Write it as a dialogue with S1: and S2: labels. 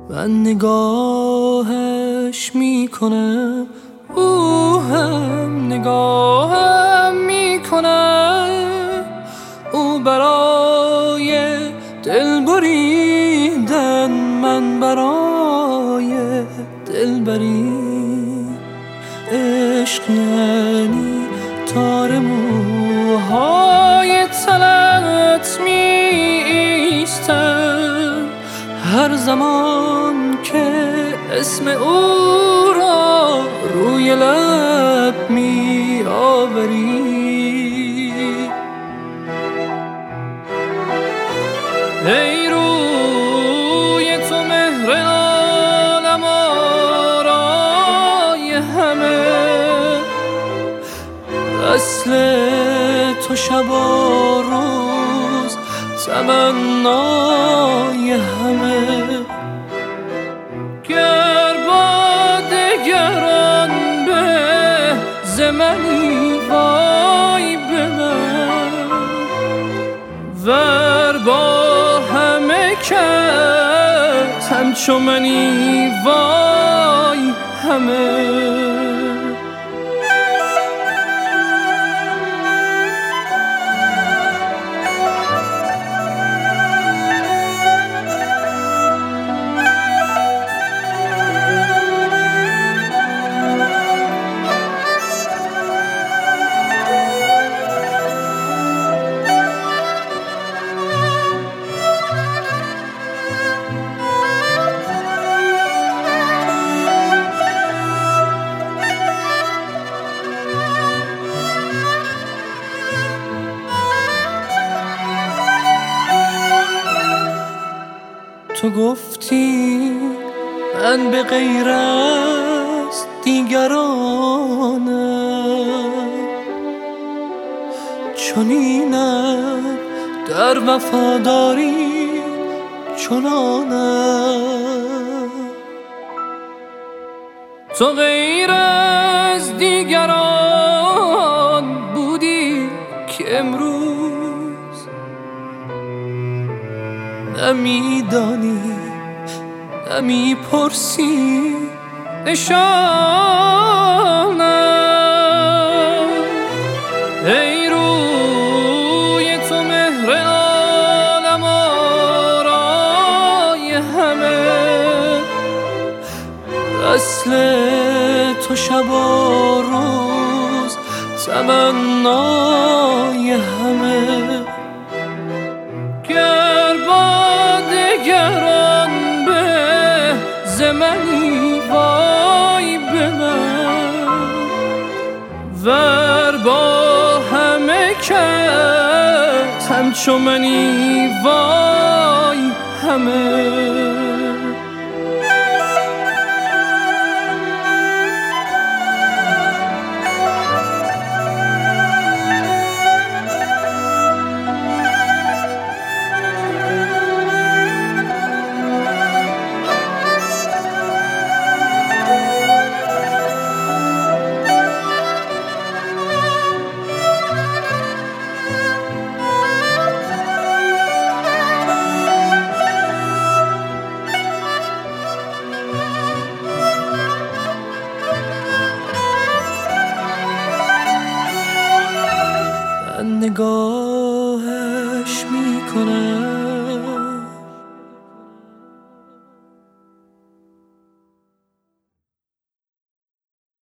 S1: من نگاهش میکنم، او هم نگاهم میکنه. او برای دل بریدن، من برای دلبری. عشق یعنی تار موهای تنت میایستم هر زمان که اسم او را روی لب می آوری. ای روی تو مهر عالم آرای همه، اصل تو شب و روز تمنای همه. گر با دگران به زمانی وای به من، ور با همه کس همچو منی وای همه. تو گفتی من به غیر از دیگرانم، چنینم در وفاداری چنانم. تو غیر از دیگران بودی که امروز نمیدانی، نمیپرسی نشانم. ای روی تو مهر عالم آرای همه، اصل تو شب و روز تمنای همه. گر با دگران به زمانی وای به من، ور با همه کس همچو منی وای همه.